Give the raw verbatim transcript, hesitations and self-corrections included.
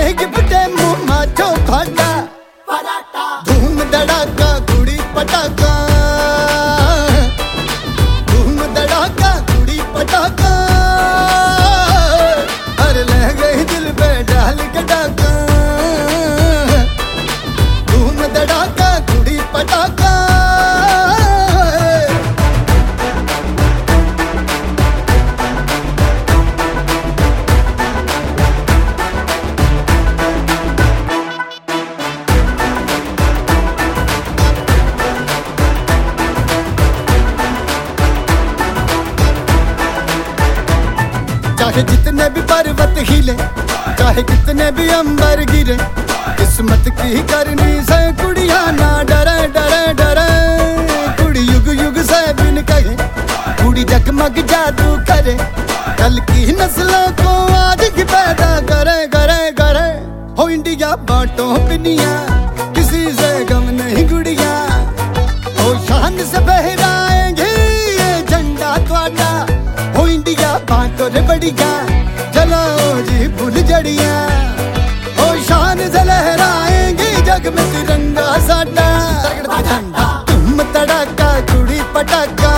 गिफ्टे मुँह माचो फाटा धूम धड़ाका कुड़ी पटाका धूम धड़ाका कुड़ी पटाका अरे ले गई दिल पे डाल के डाका धूम धड़ाका कुड़ी पटाका। चाहे जितने भी पर्वत हिले, चाहे कितने भी अंबर गिरे, किस्मत की करनी से कुड़िया ना डरे डरे डरे। कुड़ी युग युग से बिन कहे, कुड़ी जगमग जादू करे, कल की नस्लों को आज की पैदा करे करे करे। हो इंडिया बांटो पिनिया, किसी से गम नहीं गुड़िया, हो शान से फहराएंगे ये झंडा त्वाडा। हो इंडिया बांटो रे बढ़िया, जलाओ जी फुल जड़िया, ओ शान से लहराएंगे जग में तिरंगा साडा। धूम धड़ाका कुड़ी पटाका